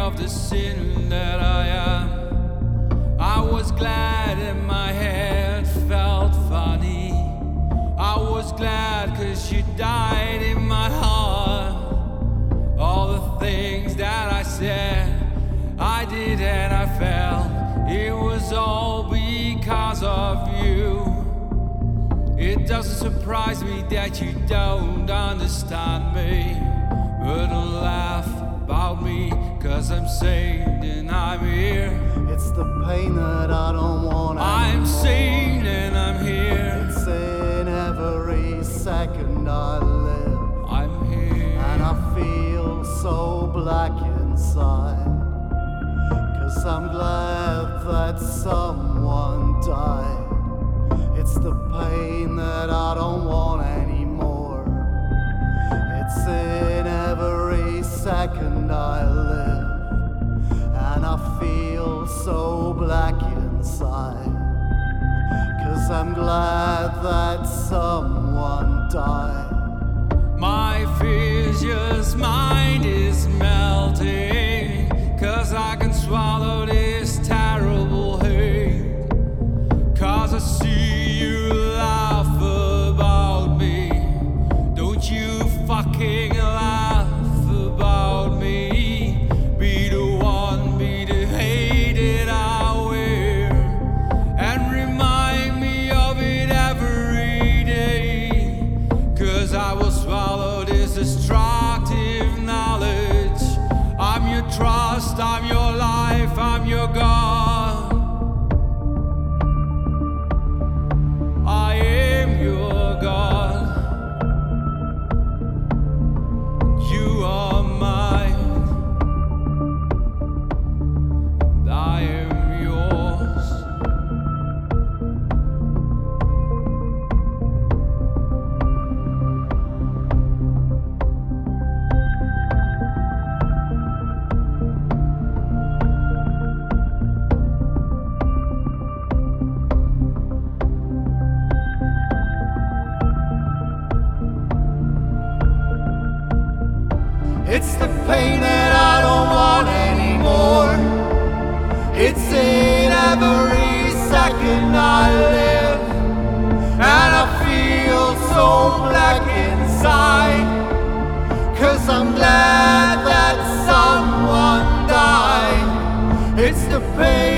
of the sin that I am. I was glad and my head felt funny. I was glad 'cause you died in my heart. All the things that I said, I did and I felt, it was all because of you. It doesn't surprise me that you don't understand me, but don't laugh about me 'cause I'm sane and I'm here. It's the pain that I don't want I'm anymore. sane and I'm here. It's in every second I live, I'm here. and I feel so black inside, 'cause I'm glad that someone died. It's the pain that I don't want anymore. It's in every second I live, and I feel so black inside, 'cause I'm glad that someone died. My fear's mind is melting, 'cause I can swallow this terrible hate. 'Cause I see you laugh about me. Don't you fucking laugh about me. Be the one, be the hated I wear, and remind me of it every day. 'Cause I will swallow this destructive knowledge. I'm your trust, I'm your life, I'm your God. I am your God. You are mine. And I am yours. It's the pain that I don't want anymore. It's in every second I live, and I feel so black inside, 'cause I'm glad that someone died. It's the pain